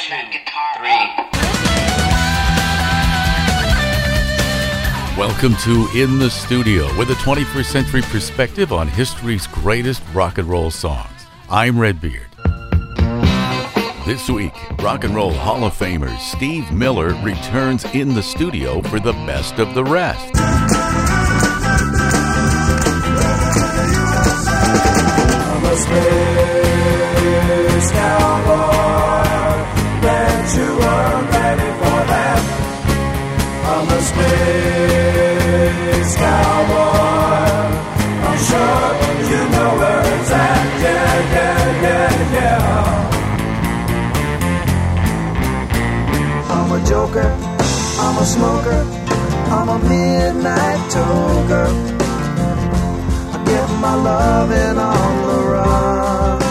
that guitar up. Welcome to In the Studio with a 21st century perspective on history's greatest rock and roll songs. I'm Redbeard. This week, Rock and Roll Hall of Famer Steve Miller returns in the studio for the best of the rest. I'm a space cowboy, bet you weren't ready for that. I'm a space cowboy, I'm sure you know where it's at. Yeah, yeah, yeah, yeah. I'm a joker, I'm a smoker, I'm a midnight toker. I get my loving on the run.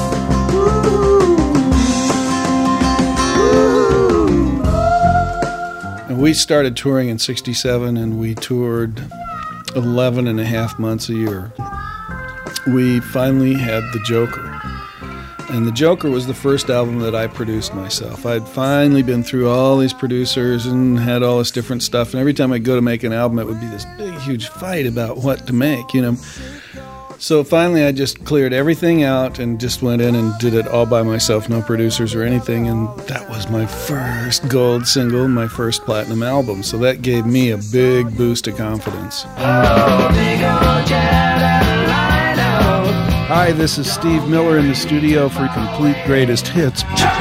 Ooh. And we started touring in '67, and we toured 11 and a half months a year. We finally had The Joker. And The Joker was the first album that I produced myself. I'd finally been through all these producers and had all this different stuff. And every time I'd go to make an album, it would be this big, huge fight about what to make, you know. So finally I just cleared everything out and just went in and did it all by myself, no producers or anything. And that was my first gold single, my first platinum album. So that gave me a big boost of confidence. Oh, big old jet and Rhino. Hi, this is Steve Miller in the studio for Complete Greatest Hits.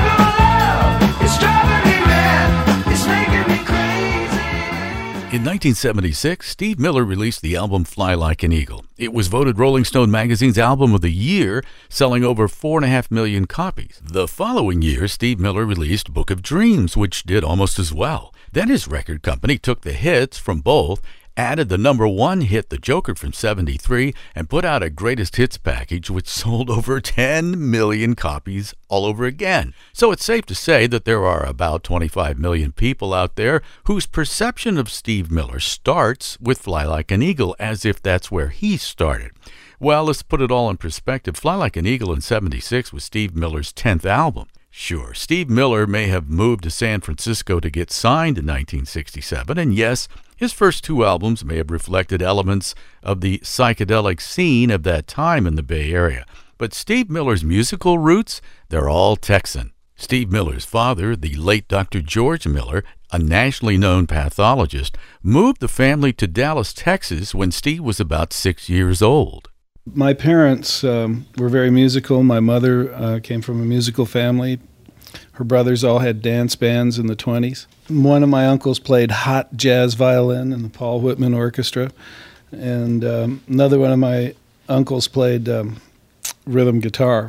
In 1976, Steve Miller released the album Fly Like an Eagle. It was voted Rolling Stone magazine's album of the year, selling over 4.5 million copies. The following year, Steve Miller released Book of Dreams, which did almost as well. Then his record company took the hits from both, added the number one hit, The Joker from '73, and put out a greatest hits package which sold over 10 million copies all over again. So it's safe to say that there are about 25 million people out there whose perception of Steve Miller starts with Fly Like an Eagle, as if that's where he started. Well, let's put it all in perspective. Fly Like an Eagle in '76 was Steve Miller's 10th album. Sure, Steve Miller may have moved to San Francisco to get signed in 1967, and yes, his first two albums may have reflected elements of the psychedelic scene of that time in the Bay Area. But Steve Miller's musical roots, they're all Texan. Steve Miller's father, the late Dr. George Miller, a nationally known pathologist, moved the family to Dallas, Texas when Steve was about 6 years old. My parents were very musical. My mother came from a musical family. Her brothers all had dance bands in the 20s. One of my uncles played hot jazz violin in the Paul Whitman Orchestra. And another one of my uncles played rhythm guitar.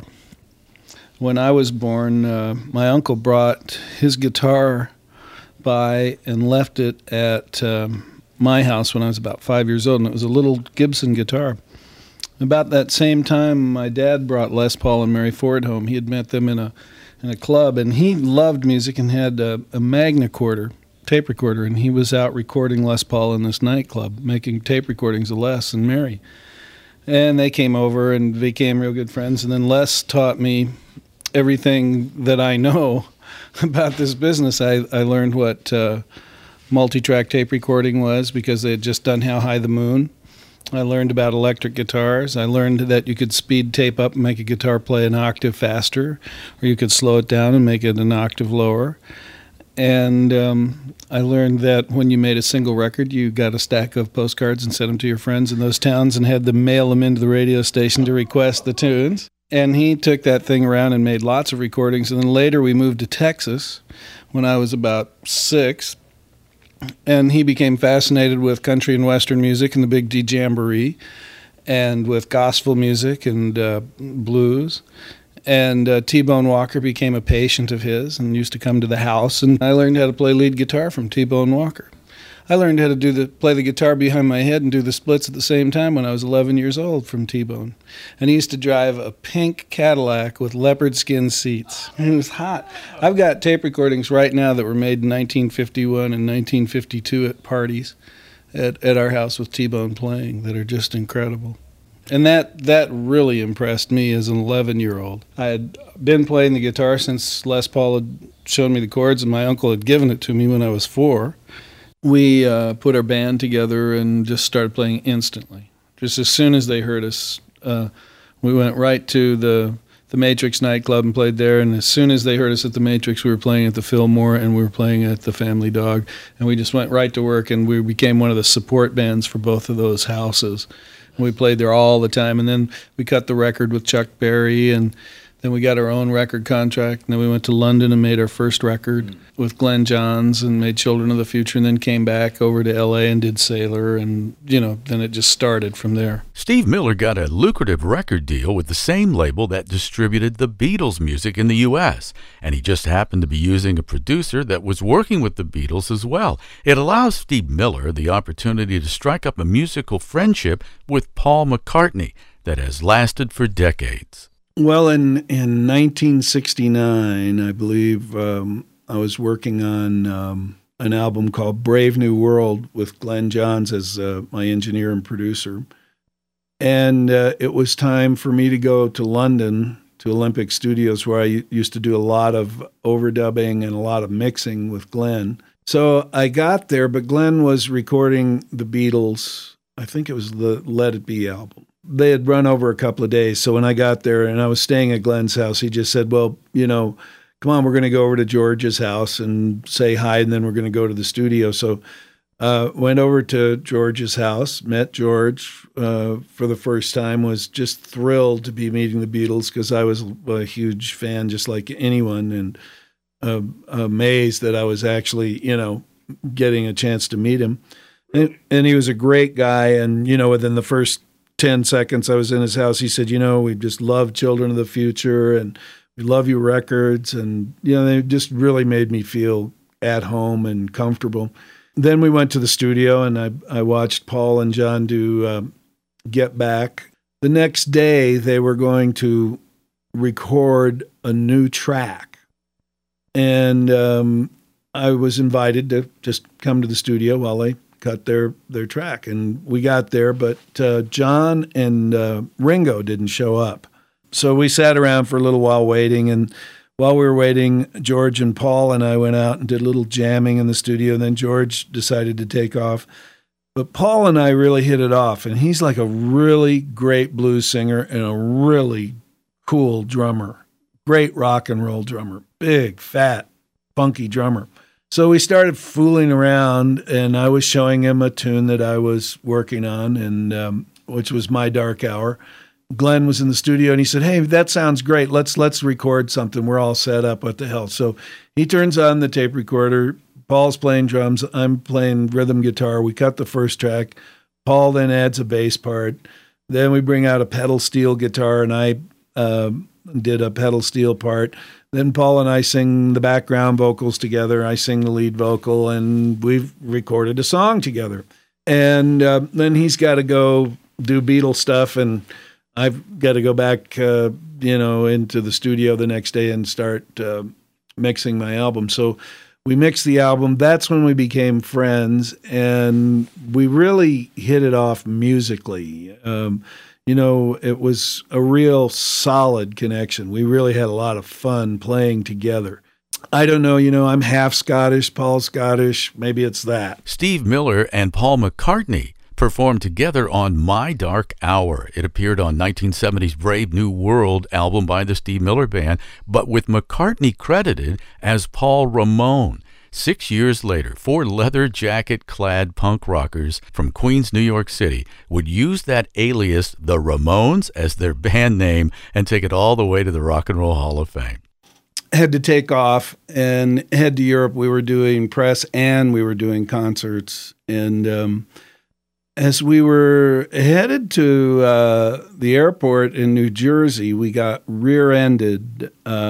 When I was born, my uncle brought his guitar by and left it at my house when I was about 5 years old, and it was a little Gibson guitar. About that same time, my dad brought Les Paul and Mary Ford home. He had met them in a club, and he loved music and had a Magnacorder tape recorder, and he was out recording Les Paul in this nightclub, making tape recordings of Les and Mary. And they came over and became real good friends, and then Les taught me everything that I know about this business. I learned what multi-track tape recording was because they had just done How High the Moon. I learned about electric guitars. I learned that you could speed tape up and make a guitar play an octave faster, or you could slow it down and make it an octave lower. And I learned that when you made a single record, you got a stack of postcards and sent them to your friends in those towns and had them mail them into the radio station to request the tunes. And he took that thing around and made lots of recordings. And then later we moved to Texas when I was about 6. And he became fascinated with country and western music and the Big D Jamboree, and with gospel music and blues. And T-Bone Walker became a patient of his and used to come to the house. And I learned how to play lead guitar from T-Bone Walker. I learned how to play the guitar behind my head and do the splits at the same time when I was 11 years old from T-Bone. And he used to drive a pink Cadillac with leopard skin seats. It was hot. I've got tape recordings right now that were made in 1951 and 1952 at parties at our house with T-Bone playing that are just incredible. And that really impressed me as an 11-year-old. I had been playing the guitar since Les Paul had showed me the chords, and my uncle had given it to me when I was 4. We put our band together and just started playing instantly. Just as soon as they heard us, we went right to the Matrix nightclub and played there, and as soon as they heard us at the Matrix, we were playing at the Fillmore, and we were playing at the Family Dog, and we just went right to work, and we became one of the support bands for both of those houses. And we played there all the time, and then we cut the record with Chuck Berry, and then we got our own record contract, and then we went to London and made our first record with Glenn Johns and made Children of the Future, and then came back over to L.A. and did Sailor, and, then it just started from there. Steve Miller got a lucrative record deal with the same label that distributed the Beatles' music in the U.S., and he just happened to be using a producer that was working with the Beatles as well. It allows Steve Miller the opportunity to strike up a musical friendship with Paul McCartney that has lasted for decades. Well, in 1969, I believe, I was working on an album called Brave New World with Glenn Johns as my engineer and producer. And it was time for me to go to London, to Olympic Studios, where I used to do a lot of overdubbing and a lot of mixing with Glenn. So I got there, but Glenn was recording the Beatles. I think it was the Let It Be album. They had run over a couple of days. So when I got there and I was staying at Glenn's house, he just said, well, come on, we're going to go over to George's house and say hi, and then we're going to go to the studio. So went over to George's house, met George for the first time, was just thrilled to be meeting the Beatles because I was a huge fan, just like anyone, and amazed that I was actually, getting a chance to meet him. And he was a great guy. And, within the first 10 seconds I was in his house, he said, we just love Children of the Future and we love your records. And, they just really made me feel at home and comfortable. Then we went to the studio and I watched Paul and John do Get Back. The next day they were going to record a new track. And I was invited to just come to the studio while they cut their track. And we got there, but John and Ringo didn't show up. So we sat around for a little while waiting, and while we were waiting, George and Paul and I went out and did a little jamming in the studio, and then George decided to take off. But Paul and I really hit it off, and he's like a really great blues singer and a really cool drummer, great rock and roll drummer, big, fat, funky drummer. So we started fooling around, and I was showing him a tune that I was working on, and which was My Dark Hour. Glenn was in the studio, and he said, hey, that sounds great. Let's record something. We're all set up. What the hell? So he turns on the tape recorder. Paul's playing drums. I'm playing rhythm guitar. We cut the first track. Paul then adds a bass part. Then we bring out a pedal steel guitar, and I did a pedal steel part. Then Paul and I sing the background vocals together. I sing the lead vocal, and we've recorded a song together. And then he's got to go do Beatles stuff, and I've got to go back, into the studio the next day and start mixing my album. So we mixed the album. That's when we became friends, and we really hit it off musically. It was a real solid connection. We really had a lot of fun playing together. I don't know, I'm half Scottish, Paul's Scottish. Maybe it's that. Steve Miller and Paul McCartney performed together on My Dark Hour. It appeared on 1970's Brave New World album by the Steve Miller Band, but with McCartney credited as Paul Ramone. 6 years later, 4 leather jacket-clad punk rockers from Queens, New York City would use that alias, the Ramones, as their band name and take it all the way to the Rock and Roll Hall of Fame. Had to take off and head to Europe. We were doing press and we were doing concerts. And as we were headed to the airport in New Jersey, we got rear-ended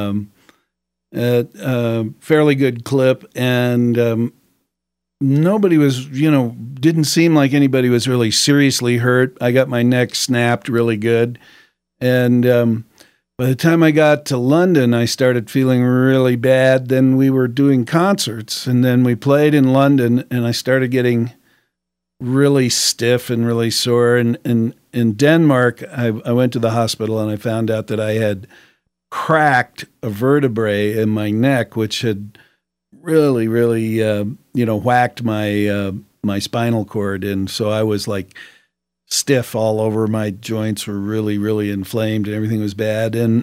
at a fairly good clip, and nobody was, didn't seem like anybody was really seriously hurt. I got my neck snapped really good. And by the time I got to London, I started feeling really bad. Then we were doing concerts, and then we played in London, and I started getting really stiff and really sore. And in Denmark, I went to the hospital, and I found out that I had cracked a vertebrae in my neck, which had really, really, whacked my spinal cord. And so I was like stiff all over. My joints were really, really inflamed and everything was bad. And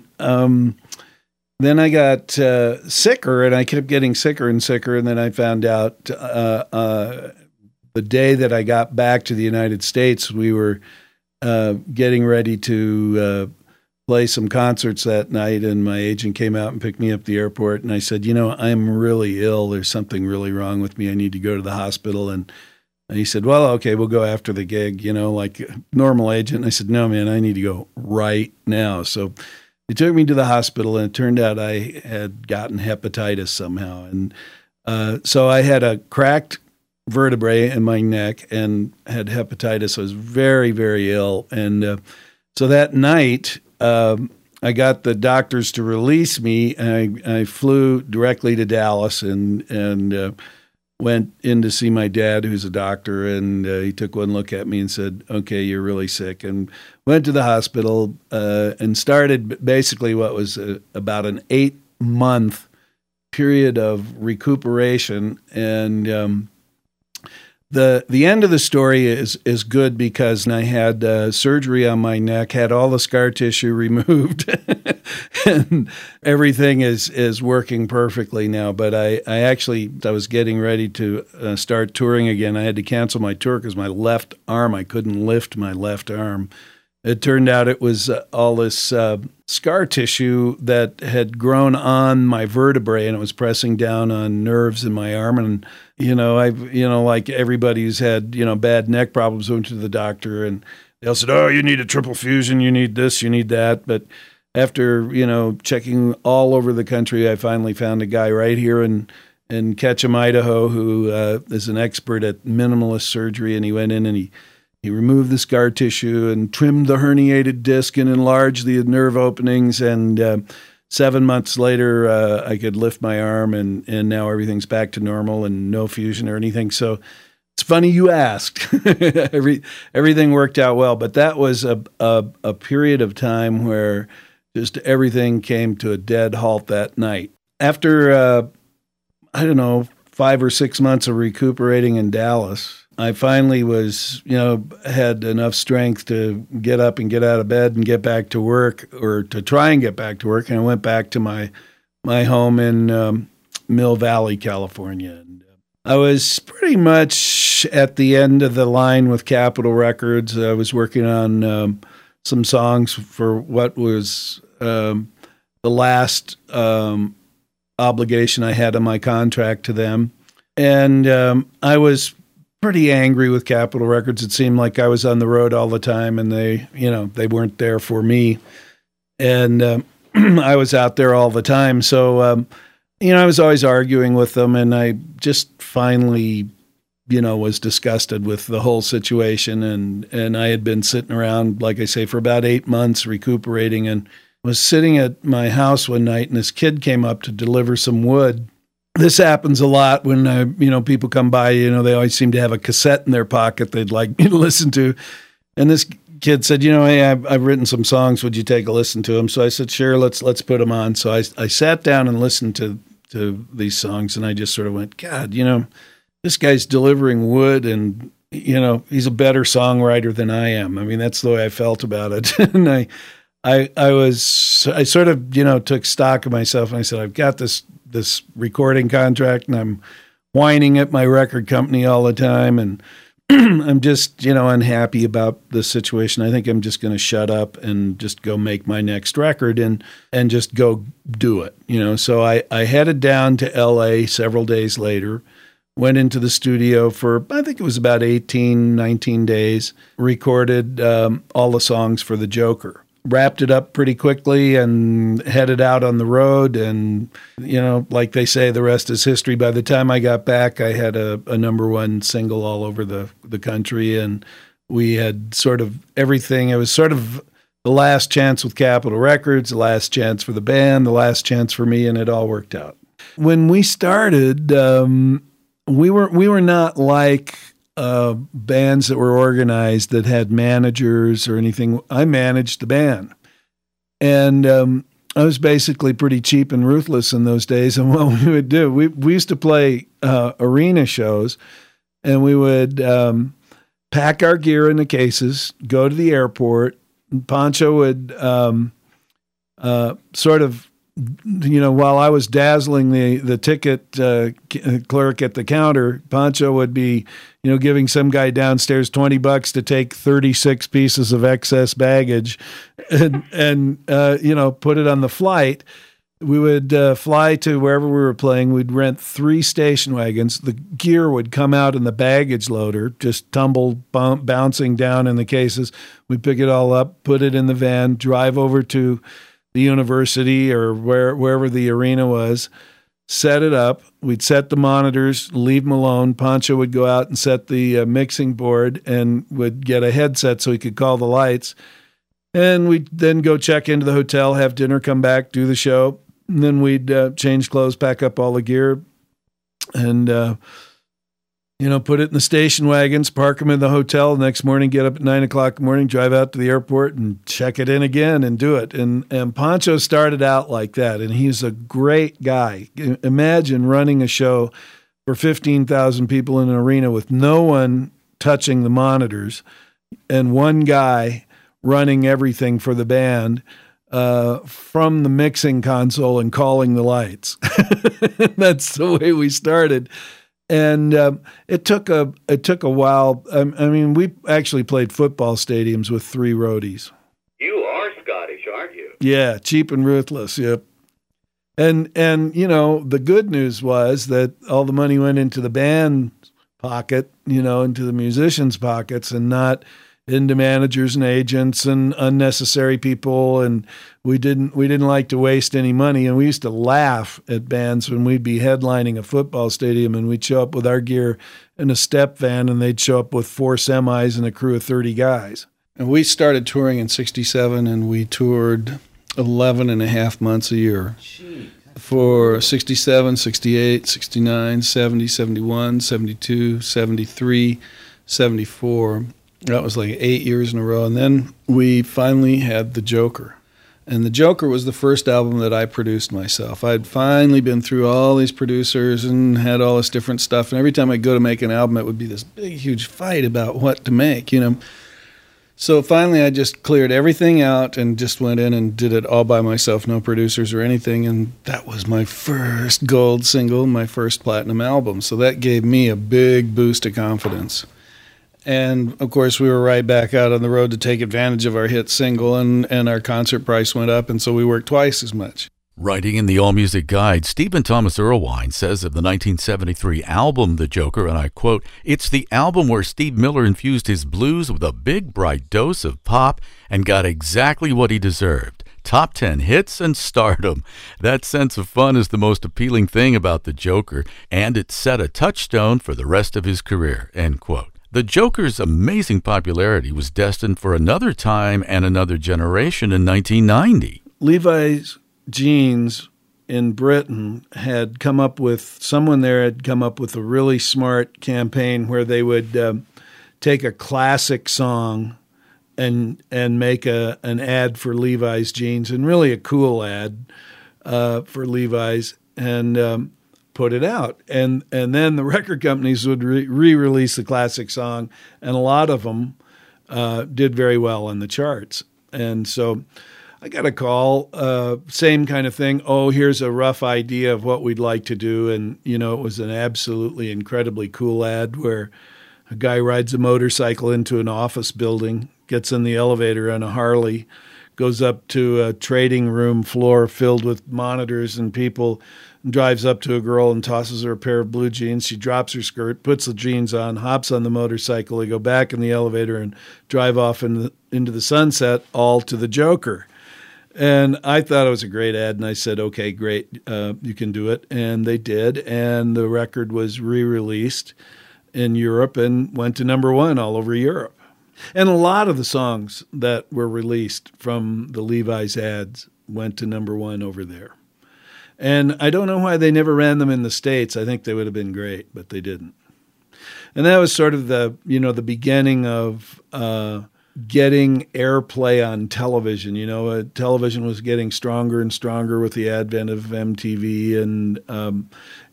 then I got sicker, and I kept getting sicker and sicker. And then I found out the day that I got back to the United States, we were getting ready to play some concerts that night, and my agent came out and picked me up at the airport, and I said, I'm really ill. There's something really wrong with me. I need to go to the hospital. And he said, well, okay, we'll go after the gig, like a normal agent. And I said, no, man, I need to go right now. So they took me to the hospital, and it turned out I had gotten hepatitis somehow. And so I had a cracked vertebrae in my neck and had hepatitis. I was very, very ill. And so that night, I got the doctors to release me, and I flew directly to Dallas and went in to see my dad, who's a doctor, and he took one look at me and said, okay, you're really sick, and went to the hospital and started basically what was about an 8-month period of recuperation. And the end of the story is good because I had surgery on my neck, had all the scar tissue removed, and everything is working perfectly now. But I was getting ready to start touring again. I had to cancel my tour because my left arm, I couldn't lift my left arm. It turned out it was all this scar tissue that had grown on my vertebrae, and it was pressing down on nerves in my arm. And like everybody who's had bad neck problems, went to the doctor, and they all said, "Oh, you need a triple fusion, you need this, you need that." But after checking all over the country, I finally found a guy right here in Ketchum, Idaho, who is an expert at minimalist surgery, and he went in and he removed the scar tissue and trimmed the herniated disc and enlarged the nerve openings. And 7 months later, I could lift my arm, and now everything's back to normal and no fusion or anything. So it's funny you asked. Everything worked out well, but that was a period of time where just everything came to a dead halt that night. After, 5 or 6 months of recuperating in Dallas, I finally had enough strength to get up and get out of bed and get back to work, or to try and get back to work. And I went back to my home in Mill Valley, California. And I was pretty much at the end of the line with Capitol Records. I was working on some songs for what was the last obligation I had on my contract to them. And I was pretty angry with Capitol Records. It seemed like I was on the road all the time, and they weren't there for me. And I was out there all the time. So, I was always arguing with them, and I just finally, was disgusted with the whole situation. And I had been sitting around, like I say, for about 8 months recuperating, and was sitting at my house one night, and this kid came up to deliver some wood. This happens a lot when, people come by, they always seem to have a cassette in their pocket they'd like me to listen to. And this kid said, hey, I've written some songs. Would you take a listen to them? So I said, sure, let's put them on. So I sat down and listened to these songs, and I just sort of went, God, this guy's delivering wood, and, he's a better songwriter than I am. I mean, that's the way I felt about it. And I sort of, took stock of myself, and I said, I've got this recording contract, and I'm whining at my record company all the time, and I'm just, unhappy about the situation. I think I'm just going to shut up and just go make my next record and just go do it, So I headed down to L.A. several days later, went into the studio for, I think it was about 18, 19 days, recorded all the songs for The Joker. Wrapped it up pretty quickly and headed out on the road. And, like they say, the rest is history. By the time I got back, I had a number one single all over the country. And we had sort of everything. It was sort of the last chance with Capitol Records, the last chance for the band, the last chance for me, and it all worked out. When we started, we were not like bands that were organized that had managers or anything. I managed the band. And I was basically pretty cheap and ruthless in those days. And what we would do, we used to play arena shows, and we would pack our gear in the cases, go to the airport. And Pancho would sort of, while I was dazzling the ticket clerk at the counter, Pancho would be, giving some guy downstairs $20 to take 36 pieces of excess baggage and put it on the flight. We would fly to wherever we were playing. We'd rent 3 station wagons. The gear would come out in the baggage loader, just bouncing down in the cases. We'd pick it all up, put it in the van, drive over to the university or wherever the arena was, set it up. We'd set the monitors, leave them alone. Pancho would go out and set the mixing board and would get a headset so he could call the lights. And we'd then go check into the hotel, have dinner, come back, do the show. And then we'd change clothes, pack up all the gear, and put it in the station wagons, park them in the hotel. The next morning, get up at 9 o'clock in the morning, drive out to the airport and check it in again and do it. And Pancho started out like that, and he's a great guy. Imagine running a show for 15,000 people in an arena with no one touching the monitors and one guy running everything for the band from the mixing console and calling the lights. That's the way we started. And it took a while. I mean, we actually played football stadiums with 3 roadies. You are Scottish, aren't you? Yeah, cheap and ruthless. Yep. And the good news was that all the money went into the band pocket, into the musicians' pockets, and not into managers and agents and unnecessary people. And we didn't like to waste any money. And we used to laugh at bands when we'd be headlining a football stadium and we'd show up with our gear in a step van and they'd show up with 4 semis and a crew of 30 guys. And we started touring in 67 and we toured 11 and a half months a year. Jeez. For 67, 68, 69, 70, 71, 72, 73, 74. That was like 8 years in a row. And then we finally had The Joker. And The Joker was the first album that I produced myself. I'd finally been through all these producers and had all this different stuff. And every time I'd go to make an album, it would be this big, huge fight about what to make, So finally I just cleared everything out and just went in and did it all by myself, no producers or anything. And that was my first gold single, my first platinum album. So that gave me a big boost of confidence. And, of course, we were right back out on the road to take advantage of our hit single, and our concert price went up, and so we worked twice as much. Writing in the AllMusic Guide, Stephen Thomas Erlewine says of the 1973 album The Joker, and I quote, "It's the album where Steve Miller infused his blues with a big, bright dose of pop and got exactly what he deserved. Top 10 hits and stardom. That sense of fun is the most appealing thing about The Joker, and it set a touchstone for the rest of his career," end quote. The Joker's amazing popularity was destined for another time and another generation in 1990. Levi's Jeans in Britain had come up with, someone there had come up with a really smart campaign where they would take a classic song and make an ad for Levi's Jeans, and really a cool ad for Levi's, and put it out. And then the record companies would re-release the classic song, and a lot of them did very well on the charts. And so I got a call, same kind of thing. Oh, here's a rough idea of what we'd like to do. And, it was an absolutely incredibly cool ad where a guy rides a motorcycle into an office building, gets in the elevator on a Harley, goes up to a trading room floor filled with monitors and people, drives up to a girl and tosses her a pair of blue jeans. She drops her skirt, puts the jeans on, hops on the motorcycle. They go back in the elevator and drive off into the sunset, all to The Joker. And I thought it was a great ad, and I said, okay, great, you can do it. And they did, and the record was re-released in Europe and went to number 1 all over Europe. And a lot of the songs that were released from the Levi's ads went to number 1 over there. And I don't know why they never ran them in the States. I think they would have been great, but they didn't. And that was sort of the beginning of getting airplay on television. Television was getting stronger and stronger with the advent of MTV, and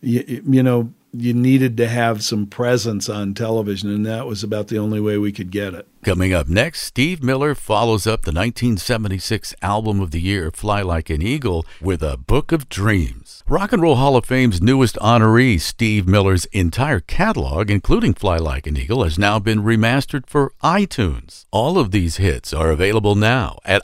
you needed to have some presence on television, and that was about the only way we could get it. Coming up next, Steve Miller follows up the 1976 Album of the Year, Fly Like an Eagle, with A Book of Dreams. Rock and Roll Hall of Fame's newest honoree, Steve Miller's entire catalog, including Fly Like an Eagle, has now been remastered for iTunes. All of these hits are available now at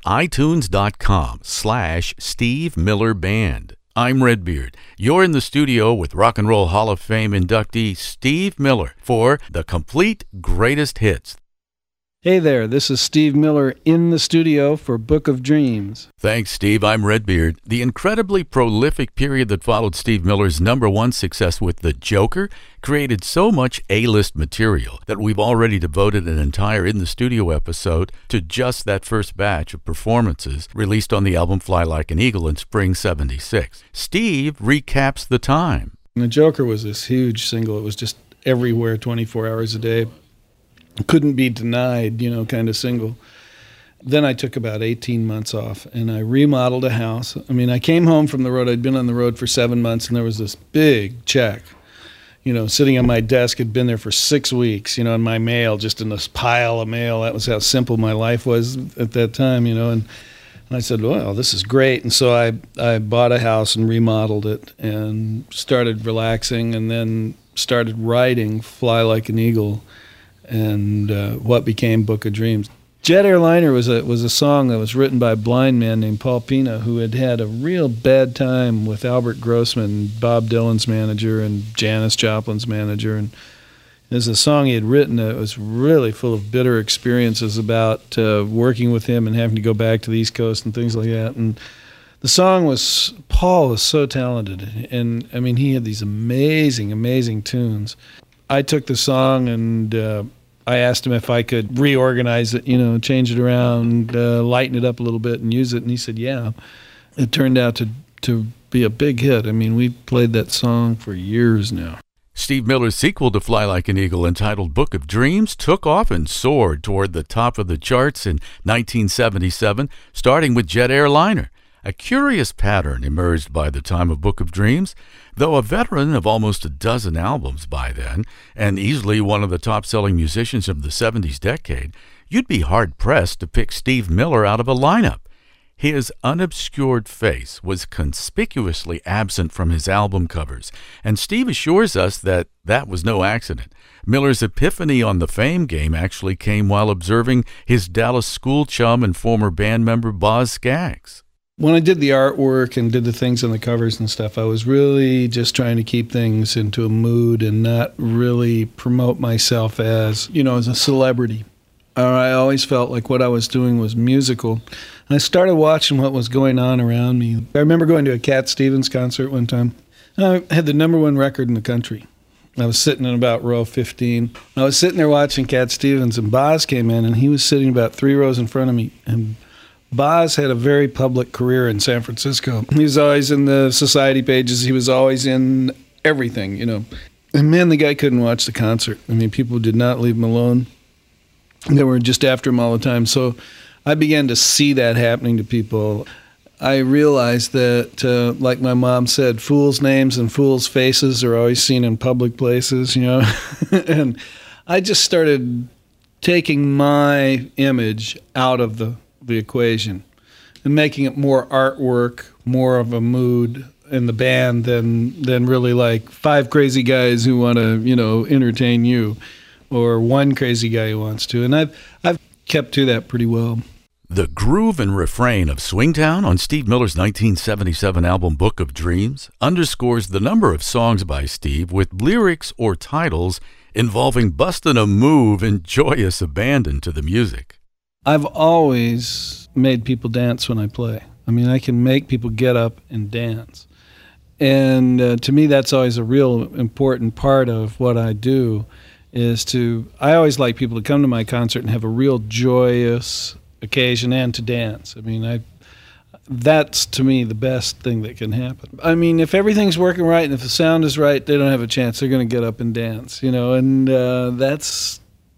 itunes.com/Steve Miller Band. I'm Redbeard. You're in the studio with Rock and Roll Hall of Fame inductee Steve Miller for the complete greatest hits. Hey there, this is Steve Miller in the studio for Book of Dreams. Thanks, Steve. I'm Redbeard. The incredibly prolific period that followed Steve Miller's #1 success with The Joker created so much A-list material that we've already devoted an entire In the Studio episode to just that first batch of performances released on the album Fly Like an Eagle in spring '76. Steve recaps the time. The Joker was this huge single. It was just everywhere 24 hours a day. Couldn't be denied, kind of single. Then I took about 18 months off, and I remodeled a house. I came home from the road. I'd been on the road for 7 months, and there was this big check, sitting on my desk. Had been there for 6 weeks, in my mail, just in this pile of mail. That was how simple my life was at that time, And I said, well, this is great. And so I bought a house and remodeled it and started relaxing, and then started writing Fly Like an Eagle, and what became Book of Dreams. Jet Airliner was a song that was written by a blind man named Paul Pina, who had a real bad time with Albert Grossman, Bob Dylan's manager, and Janis Joplin's manager. And it was a song he had written that was really full of bitter experiences about working with him and having to go back to the East Coast and things like that. And the song Paul was so talented, and he had these amazing, amazing tunes. I took the song and I asked him if I could reorganize it, change it around, lighten it up a little bit and use it. And he said, yeah. It turned out to be a big hit. We played that song for years now. Steve Miller's sequel to Fly Like an Eagle, entitled Book of Dreams, took off and soared toward the top of the charts in 1977, starting with Jet Airliner. A curious pattern emerged by the time of Book of Dreams. Though a veteran of almost a dozen albums by then, and easily one of the top-selling musicians of the 70s decade, you'd be hard-pressed to pick Steve Miller out of a lineup. His unobscured face was conspicuously absent from his album covers, and Steve assures us that was no accident. Miller's epiphany on the fame game actually came while observing his Dallas school chum and former band member Boz Scaggs. When I did the artwork and did the things on the covers and stuff, I was really just trying to keep things into a mood and not really promote myself as a celebrity. I always felt like what I was doing was musical. And I started watching what was going on around me. I remember going to a Cat Stevens concert one time. I had the #1 record in the country. I was sitting in about row 15. I was sitting there watching Cat Stevens, and Boz came in, and he was sitting about 3 rows in front of me. And Boz had a very public career in San Francisco. He was always in the society pages. He was always in everything, And man, the guy couldn't watch the concert. People did not leave him alone. They were just after him all the time. So I began to see that happening to people. I realized that, like my mom said, fools' names and fools' faces are always seen in public places, And I just started taking my image out of the equation and making it more artwork, more of a mood in the band than really like 5 crazy guys who want to, entertain you, or one crazy guy who wants to. And I've kept to that pretty well. The groove and refrain of Swingtown on Steve Miller's 1977 album Book of Dreams underscores the number of songs by Steve with lyrics or titles involving busting a move and joyous abandon to the music. I've always made people dance when I play. I can make people get up and dance. And to me, that's always a real important part of what I do, I always like people to come to my concert and have a real joyous occasion and to dance. That's to me the best thing that can happen. If everything's working right and if the sound is right, they don't have a chance. They're going to get up and dance, and that's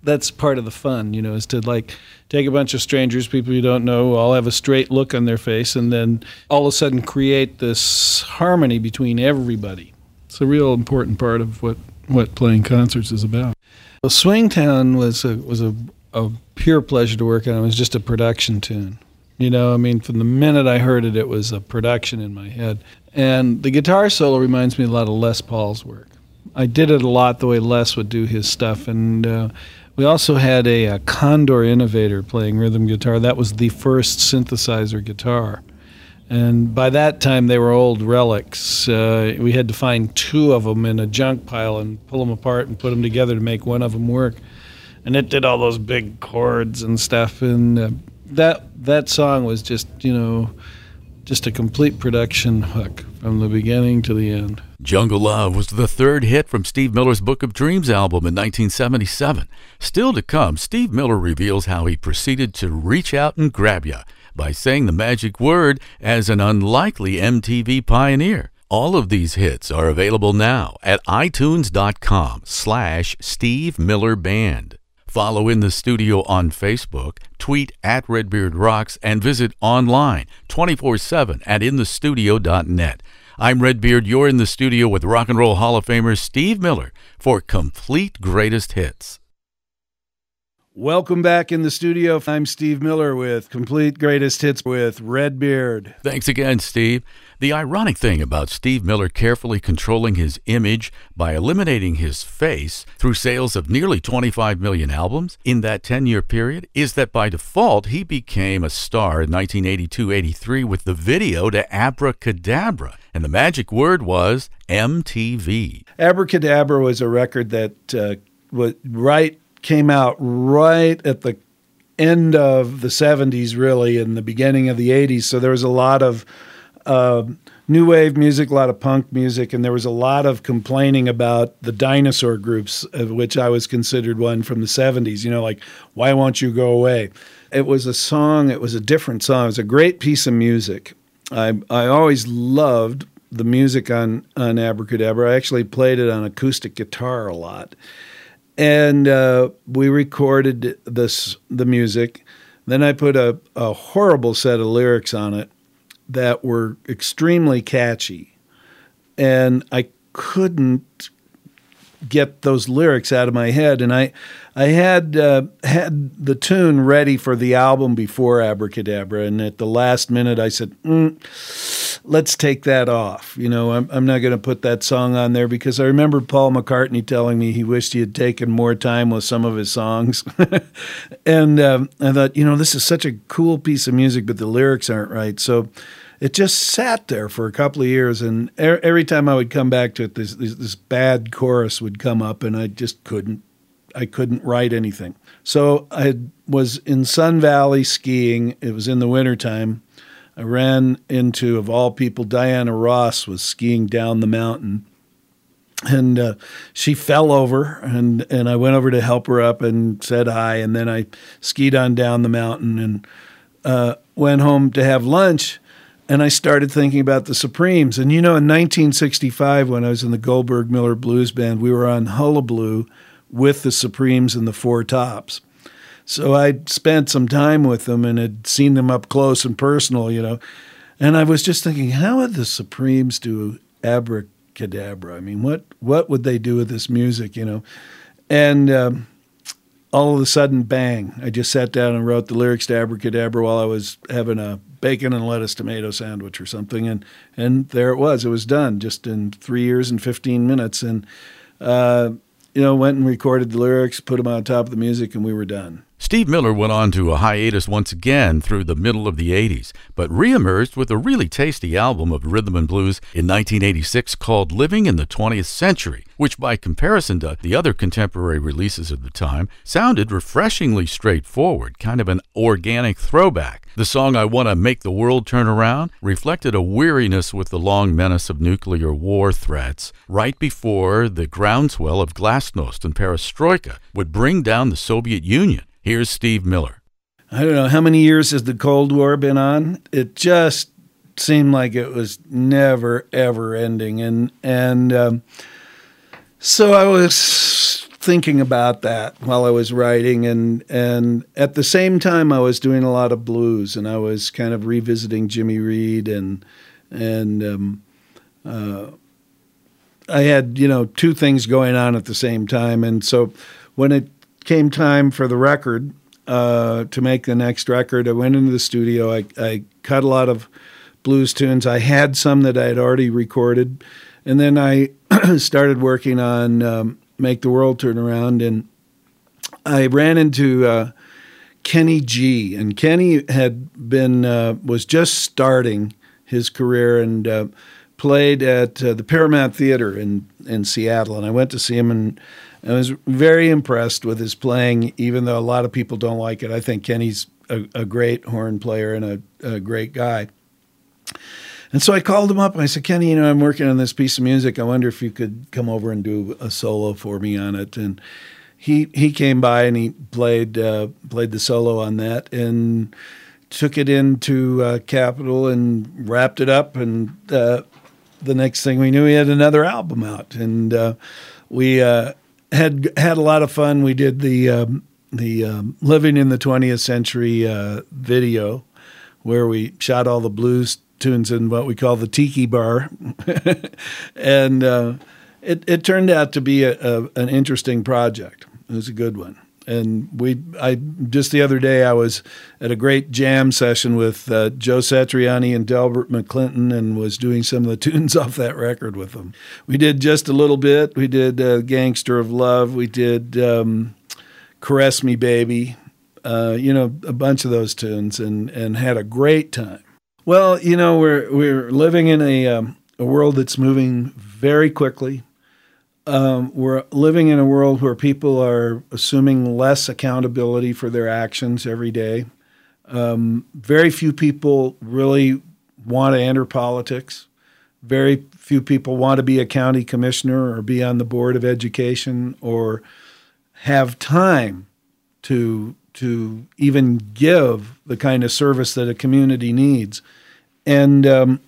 that's part of the fun, is to like take a bunch of strangers, people you don't know, all have a straight look on their face, and then all of a sudden create this harmony between everybody. It's a real important part of what playing concerts is about. Well, Swingtown was a pure pleasure to work on. It was just a production tune. From the minute I heard it, it was a production in my head. And the guitar solo reminds me a lot of Les Paul's work. I did it a lot the way Les would do his stuff. And we also had a Condor Innovator playing rhythm guitar. That was the first synthesizer guitar. And by that time, they were old relics. We had to find two of them in a junk pile and pull them apart and put them together to make one of them work. And it did all those big chords and stuff. And that song was just a complete production hook from the beginning to the end. Jungle Love was the third hit from Steve Miller's Book of Dreams album in 1977. Still to come, Steve Miller reveals how he proceeded to reach out and grab ya by saying the magic word as an unlikely MTV pioneer. All of these hits are available now at itunes.com/Steve Miller Band. Follow In the Studio on Facebook, tweet at RedbeardRocks, and visit online 24/7 at inthestudio.net. I'm Redbeard. You're in the studio with Rock and Roll Hall of Famer Steve Miller for Complete Greatest Hits. Welcome back in the studio. I'm Steve Miller with Complete Greatest Hits with Redbeard. Thanks again, Steve. The ironic thing about Steve Miller carefully controlling his image by eliminating his face through sales of nearly 25 million albums in that 10-year period is that by default he became a star in 1982-83 with the video to Abracadabra, and the magic word was MTV. Abracadabra was a record that came out right at the end of the 70s, really, and the beginning of the 80s. So there was a lot of new wave music, a lot of punk music, and there was a lot of complaining about the dinosaur groups, of which I was considered one from the 70s, like, Why Won't You Go Away? It was a song, it was a different song. It was a great piece of music. I always loved the music on Abracadabra. I actually played it on acoustic guitar a lot. And we recorded the music. Then I put a horrible set of lyrics on it that were extremely catchy. And I couldn't get those lyrics out of my head. And I had the tune ready for the album before Abracadabra. And at the last minute, I said, let's take that off. I'm not going to put that song on there because I remember Paul McCartney telling me he wished he had taken more time with some of his songs. And I thought, this is such a cool piece of music, but the lyrics aren't right. So it just sat there for a couple of years, and every time I would come back to it, this bad chorus would come up, and I just couldn't write anything. So I was in Sun Valley skiing. It was in the wintertime. I ran into, of all people, Diana Ross was skiing down the mountain. And she fell over, and I went over to help her up and said hi, and then I skied on down the mountain and went home to have lunch. And I started thinking about the Supremes. And, in 1965, when I was in the Goldberg Miller Blues Band, we were on Hullabaloo with the Supremes and the Four Tops. So I'd spent some time with them and had seen them up close and personal, And I was just thinking, how would the Supremes do Abracadabra? I mean, what would they do with this music, And all of a sudden, bang, I just sat down and wrote the lyrics to Abracadabra while I was having a bacon and lettuce tomato sandwich or something, and there it was done just in 3 years and 15 minutes, and went and recorded the lyrics, put them on top of the music, and we were done. Steve Miller went on to a hiatus once again through the middle of the 80s, but reemerged with a really tasty album of rhythm and blues in 1986 called Living in the 20th Century, which by comparison to the other contemporary releases of the time, sounded refreshingly straightforward, kind of an organic throwback. The song I Want to Make the World Turn Around reflected a weariness with the long menace of nuclear war threats right before the groundswell of glasnost and perestroika would bring down the Soviet Union. Here's Steve Miller. I don't know, how many years has the Cold War been on? It just seemed like it was never, ever ending. And so I was thinking about that while I was writing, and at the same time I was doing a lot of blues, and I was kind of revisiting Jimmy Reed, and I had, two things going on at the same time. And so when it came time for the record, to make the next record, I went into the studio. I cut a lot of blues tunes. I had some that I had already recorded. And then I started working on Make the World Turn Around. And I ran into Kenny G. And Kenny was just starting his career and played at the Paramount Theater in Seattle, and I went to see him, and I was very impressed with his playing, even though a lot of people don't like it. I think Kenny's a great horn player and a great guy. And so I called him up, and I said, Kenny, I'm working on this piece of music. I wonder if you could come over and do a solo for me on it. And he came by, and he played the solo on that, and took it into Capitol and wrapped it up, and the next thing we knew, he had another album out, and we had a lot of fun. We did the Living in the 20th Century video, where we shot all the blues tunes in what we call the Tiki Bar, and it turned out to be an interesting project. It was a good one. And just the other day, I was at a great jam session with Joe Satriani and Delbert McClinton, and was doing some of the tunes off that record with them. We did Just a Little Bit. We did Gangster of Love. We did Caress Me Baby, a bunch of those tunes, and had a great time. Well, we're living in a world that's moving very quickly. We're living in a world where people are assuming less accountability for their actions every day. Very few people really want to enter politics. Very few people want to be a county commissioner or be on the board of education or have time to even give the kind of service that a community needs. And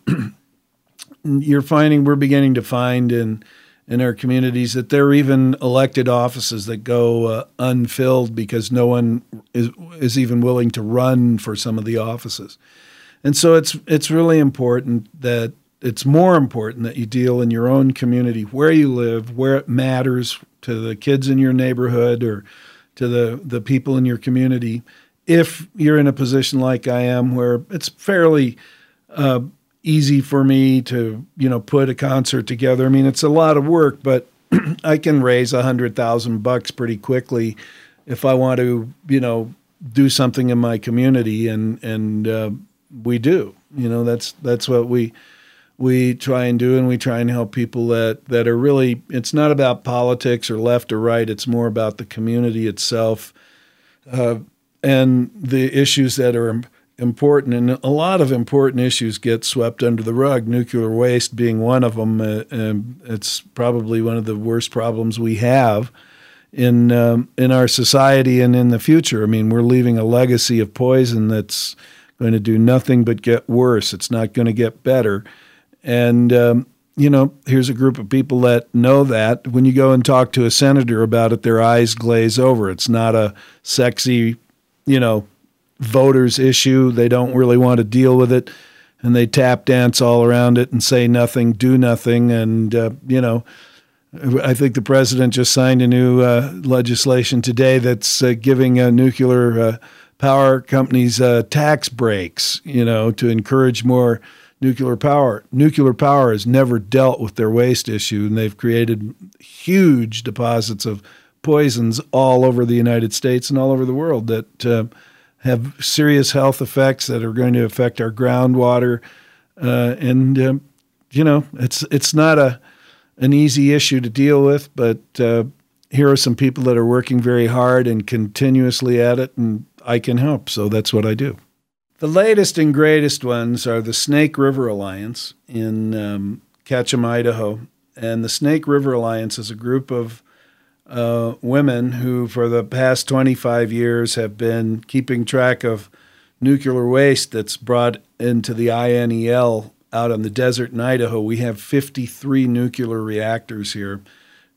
we're beginning to find in our communities that there are even elected offices that go unfilled because no one is even willing to run for some of the offices. And so it's really important that it's more important that you deal in your own community, where you live, where it matters to the kids in your neighborhood or to the people in your community. If you're in a position like I am, where it's fairly easy for me to, put a concert together. I mean, it's a lot of work, but I can raise $100,000 pretty quickly if I want to, do something in my community, and we do. That's what we try and do, and we try and help people that are really. It's not about politics or left or right. It's more about the community itself, and the issues that are important, and a lot of important issues get swept under the rug, nuclear waste being one of them. It's probably one of the worst problems we have in our society and in the future. I mean, we're leaving a legacy of poison that's going to do nothing but get worse. It's not going to get better. And, here's a group of people that know that. When you go and talk to a senator about it, their eyes glaze over. It's not a sexy, voters issue. They don't really want to deal with it, and they tap dance all around it and say nothing, do nothing. And, I think the president just signed a new legislation today that's giving nuclear power companies tax breaks, to encourage more nuclear power. Nuclear power has never dealt with their waste issue, and they've created huge deposits of poisons all over the United States and all over the world that have serious health effects that are going to affect our groundwater. It's not an easy issue to deal with, but here are some people that are working very hard and continuously at it, and I can help, so that's what I do. The latest and greatest ones are the Snake River Alliance in Ketchum, Idaho. And the Snake River Alliance is a group of women who, for the past 25 years, have been keeping track of nuclear waste that's brought into the INEL out on the desert in Idaho. We have 53 nuclear reactors here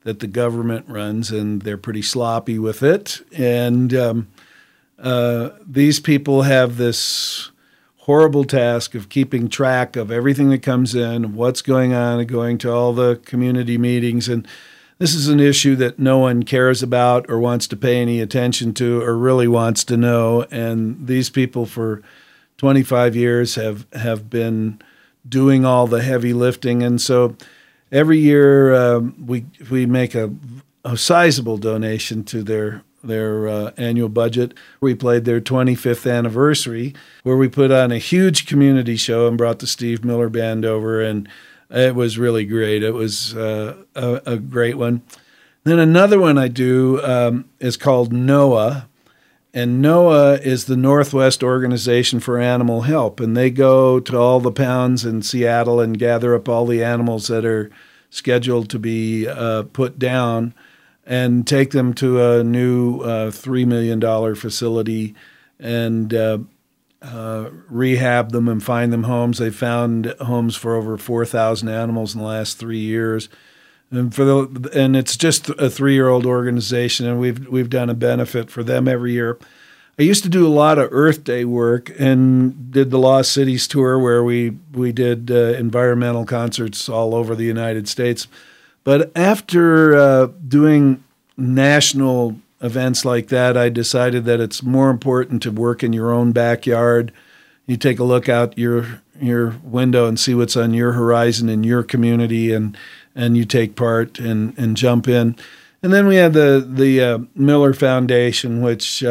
that the government runs, and they're pretty sloppy with it. And these people have this horrible task of keeping track of everything that comes in, what's going on, and going to all the community meetings. And this is an issue that no one cares about or wants to pay any attention to or really wants to know. And these people for 25 years have been doing all the heavy lifting. And so every year we make a sizable donation to their annual budget. We played their 25th anniversary, where we put on a huge community show and brought the Steve Miller Band over, and it was really great. It was a great one. Then another one I do is called NOAA, and NOAA is the Northwest Organization for Animal Help, and they go to all the pounds in Seattle and gather up all the animals that are scheduled to be put down and take them to a new $3 million facility and rehab them and find them homes. They found homes for over 4,000 animals in the last 3 years. And it's just a 3-year-old organization, and we've done a benefit for them every year. I used to do a lot of Earth Day work and did the Lost Cities tour, where we did environmental concerts all over the United States. But after doing national events like that, I decided that it's more important to work in your own backyard. You take a look out your window and see what's on your horizon in your community, and you take part and jump in. And then we have the Miller Foundation, which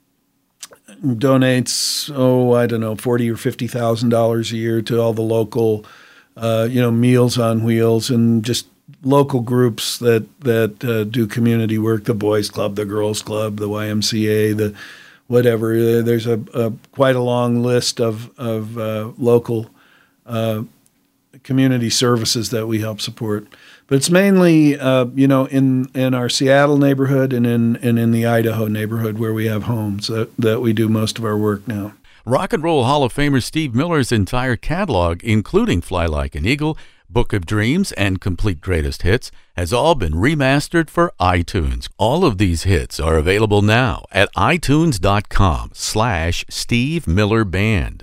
donates, $40,000 or $50,000 a year to all the local, Meals on Wheels and just local groups that do community work, the Boys Club, the Girls Club, the YMCA, the whatever. There's a quite a long list of local community services that we help support. But it's mainly, in our Seattle neighborhood and in the Idaho neighborhood where we have homes that we do most of our work now. Rock and Roll Hall of Famer Steve Miller's entire catalog, including Fly Like an Eagle, Book of Dreams, and Complete Greatest Hits, has all been remastered for iTunes. All of these hits are available now at itunes.com/Steve Miller Band.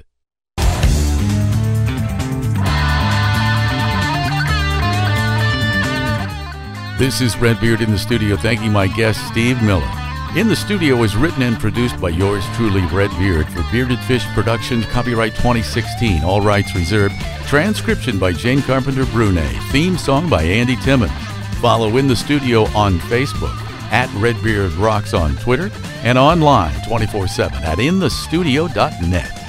This is Redbeard in the studio, thanking my guest, Steve Miller. In the Studio is written and produced by yours truly, Redbeard, for Bearded Fish Productions, copyright 2016, all rights reserved. Transcription by Jane Carpenter Brunet. Theme song by Andy Timmons. Follow In the Studio on Facebook, at Redbeard Rocks on Twitter, and online 24/7 at inthestudio.net.